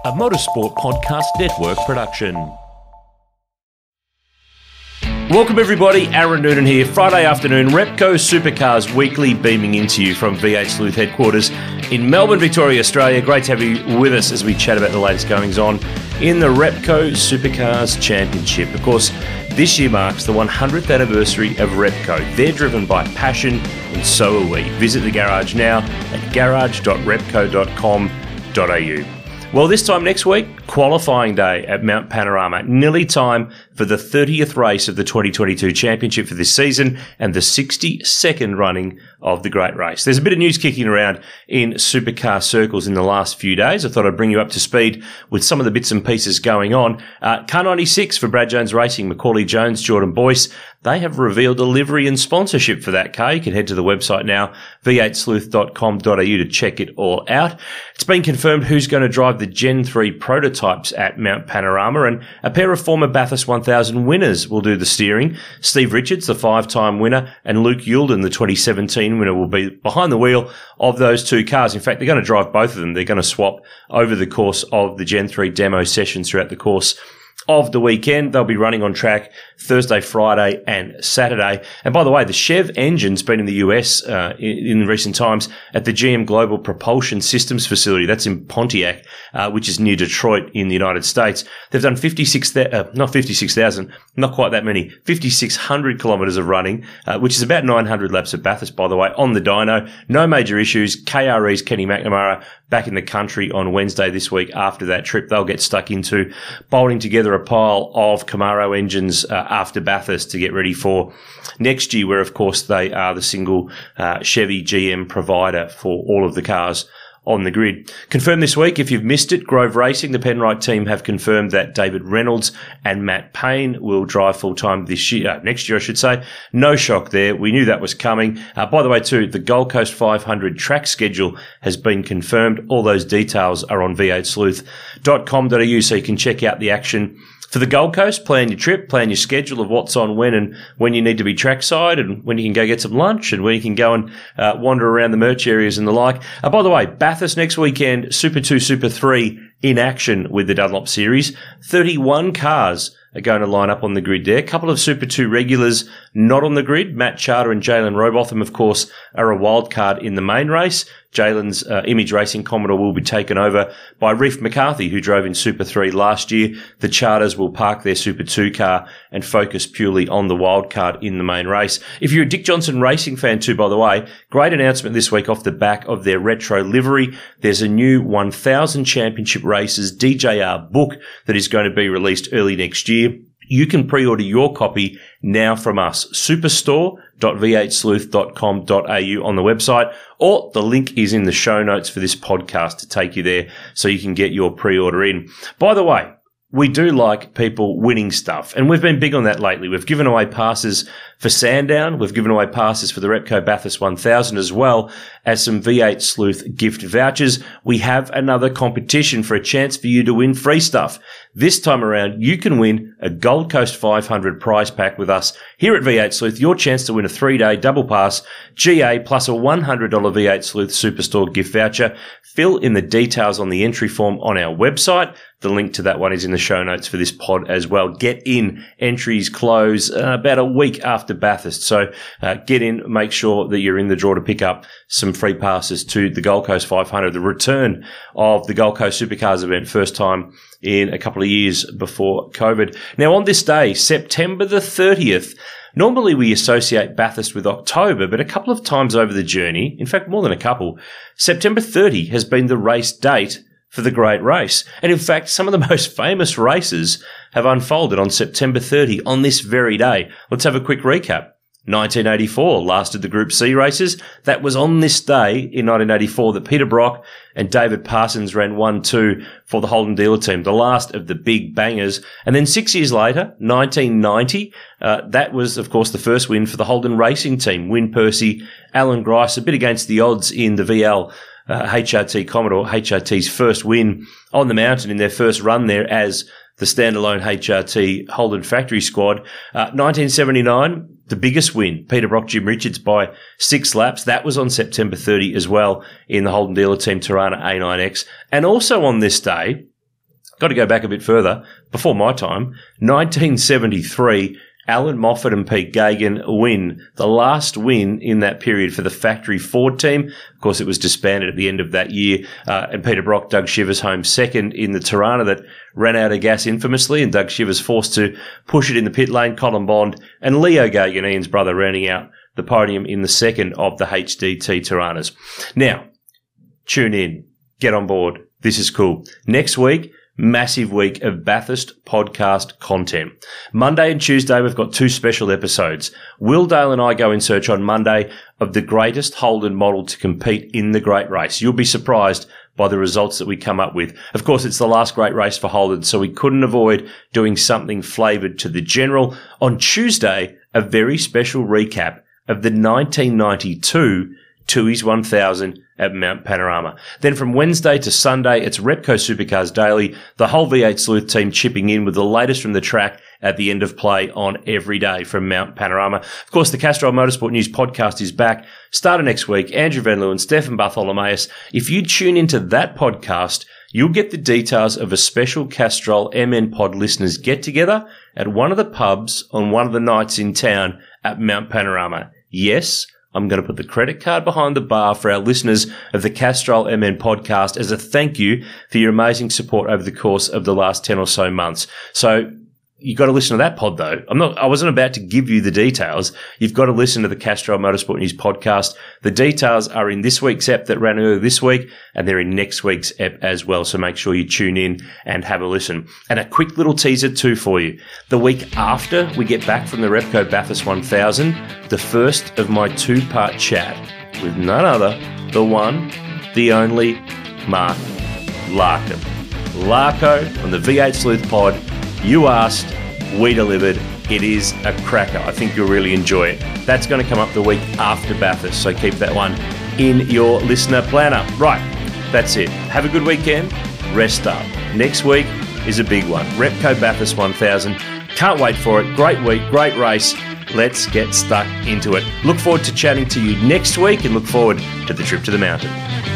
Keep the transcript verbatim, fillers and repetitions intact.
a Motorsport Podcast Network production. Welcome everybody, Aaron Noonan here. Friday afternoon, Repco Supercars Weekly beaming into you from V eight Sleuth headquarters in Melbourne, Victoria, Australia. Great to have you with us as we chat about the latest goings on in the Repco Supercars Championship. Of course, this year marks the one hundredth anniversary of Repco. They're driven by passion, and so are we. Visit the garage now at garage dot repco dot com dot a u. Well, this time next week, qualifying day at Mount Panorama. Nearly time for the thirtieth race of the twenty twenty-two championship for this season and the sixty-second running of the Great Race. There's a bit of news kicking around in supercar circles in the last few days. I thought I'd bring you up to speed with some of the bits and pieces going on. Uh, Car ninety-six for Brad Jones Racing, Macaulay Jones, Jordan Boyce. They have revealed a livery and sponsorship for that car. You can head to the website now, v eight sleuth dot com dot a u, to check it all out. It's been confirmed who's going to drive the Gen three prototypes at Mount Panorama, and a pair of former Bathurst one thousand winners will do the steering. Steve Richards, the five-time winner, and Luke Youlden, the twenty seventeen winner, will be behind the wheel of those two cars. In fact, they're going to drive both of them. They're going to swap over the course of the Gen three demo sessions throughout the course of the weekend. They'll be running on track Thursday, Friday and Saturday. And by the way, the Chev engine's been in the U S uh, in, in recent times at the G M Global Propulsion Systems facility. That's in Pontiac, uh, which is near Detroit in the United States. They've done fifty-six, uh, not fifty-six thousand, not quite that many, fifty-six hundred kilometres of running, uh, which is about nine hundred laps at Bathurst, by the way, on the dyno. No major issues. K R E's Kenny McNamara back in the country on Wednesday this week after that trip. They'll get stuck into bolting together a pile of Camaro engines uh, after Bathurst to get ready for next year, where, of course, they are the single uh, Chevy G M provider for all of the cars on the grid. Confirmed this week, if you've missed it, Grove Racing, the Penrite team, have confirmed that David Reynolds and Matt Payne will drive full-time this year, uh, next year, I should say. No shock there. We knew that was coming. Uh, by the way, too, the Gold Coast five hundred track schedule has been confirmed. All those details are on v eight sleuth dot com dot a u, so you can check out the action for the Gold Coast. Plan your trip, plan your schedule of what's on when, and when you need to be trackside, and when you can go get some lunch, and when you can go and uh, wander around the merch areas and the like. Uh, by the way, Bathurst next weekend, Super two, Super three in action with the Dunlop Series. thirty-one cars are going to line up on the grid there. A couple of Super two regulars not on the grid. Matt Charter and Jalen Robotham, of course, are a wild card in the main race. Jalen's uh, Image Racing Commodore will be taken over by Reef McCarthy, who drove in Super three last year. The Charters will park their Super two car and focus purely on the wild card in the main race. If you're a Dick Johnson Racing fan too, by the way, great announcement this week off the back of their retro livery. There's a new one thousand Championship Races D J R book that is going to be released early next year. You can pre-order your copy now from us, superstore dot v eight sleuth dot com dot a u on the website, or the link is in the show notes for this podcast to take you there so you can get your pre-order in. By the way, we do like people winning stuff, and we've been big on that lately. We've given away passes for Sandown. We've given away passes for the Repco Bathurst one thousand, as well as some V eight Sleuth gift vouchers. We have another competition for a chance for you to win free stuff. This time around, you can win a Gold Coast five hundred prize pack with us here at V eight Sleuth. Your chance to win a three-day double pass G A plus a one hundred dollars V eight Sleuth Superstore gift voucher. Fill in the details on the entry form on our website. The link to that one is in the show notes for this pod as well. Get in. Entries close uh, about a week after Bathurst. So uh, get in, make sure that you're in the draw to pick up some free passes to the Gold Coast five hundred, the return of the Gold Coast Supercars event, first time in a couple of years before COVID. Now, on this day, September the thirtieth, normally we associate Bathurst with October, but a couple of times over the journey, in fact, more than a couple, September thirtieth has been the race date for the Great Race. And in fact, some of the most famous races have unfolded on September thirtieth on this very day. Let's have a quick recap. nineteen eighty-four lasted the Group C races. That was on this day in nineteen eighty-four that Peter Brock and David Parsons ran one two for the Holden Dealer team, the last of the big bangers. And then six years later, nineteen ninety, uh, that was, of course, the first win for the Holden Racing team. Win Percy, Alan Grice, a bit against the odds in the V L uh, H R T Commodore, H R T's first win on the mountain in their first run there as the standalone H R T Holden factory squad. Uh, nineteen seventy-nine, the biggest win, Peter Brock, Jim Richards by six laps. That was on September thirtieth as well in the Holden Dealer Team Tirana A nine X. And also on this day, Got to go back a bit further. Before my time, nineteen seventy-three, Alan Moffat and Pete Gagan win. The last win in that period for the Factory Ford team. Of course, it was disbanded at the end of that year. Uh, and Peter Brock, Doug Shivers home second in the Tirana that ran out of gas infamously, and Doug Shivers forced to push it in the pit lane. Colin Bond and Leo Gagan, Ian's brother, rounding out the podium in the second of the H D T Tiranas. Now, tune in. Get on board. This is cool. Next week, massive week of Bathurst podcast content. Monday and Tuesday, we've got two special episodes. Will Dale and I go in search on Monday of the greatest Holden model to compete in the Great Race. You'll be surprised by the results that we come up with. Of course, it's the last Great Race for Holden, so we couldn't avoid doing something flavoured to the general. On Tuesday, a very special recap of the nineteen ninety-two Tooheys one thousand at Mount Panorama. Then from Wednesday to Sunday, it's Repco Supercars Daily, the whole V eight Sleuth team chipping in with the latest from the track at the end of play on every day from Mount Panorama. Of course, the Castrol Motorsport News podcast is back. Starting next week, Andrew Van Leeuwen, Stefan Bartholomaeus. If you tune into that podcast, you'll get the details of a special Castrol M N Pod listeners get-together at one of the pubs on one of the nights in town at Mount Panorama. Yes, I'm going to put the credit card behind the bar for our listeners of the Castrol M N podcast as a thank you for your amazing support over the course of the last ten or so months. So you've got to listen to that pod, though. I'm not, I wasn't about to give you the details. You've got to listen to the Castrol Motorsport News podcast. The details are in this week's ep that ran earlier this week, and they're in next week's ep as well. So make sure you tune in and have a listen. And a quick little teaser too for you. The week after we get back from the Repco Bathurst one thousand, the first of my two-part chat with none other, the one, the only, Mark Larkham. Larko on the V eight Sleuth pod. You asked, we delivered. It is a cracker. I think you'll really enjoy it. That's going to come up the week after Bathurst, so keep that one in your listener planner. Right, that's it. Have a good weekend. Rest up. Next week is a big one. Repco Bathurst one thousand. Can't wait for it. Great week, great race. Let's get stuck into it. Look forward to chatting to you next week and look forward to the trip to the mountain.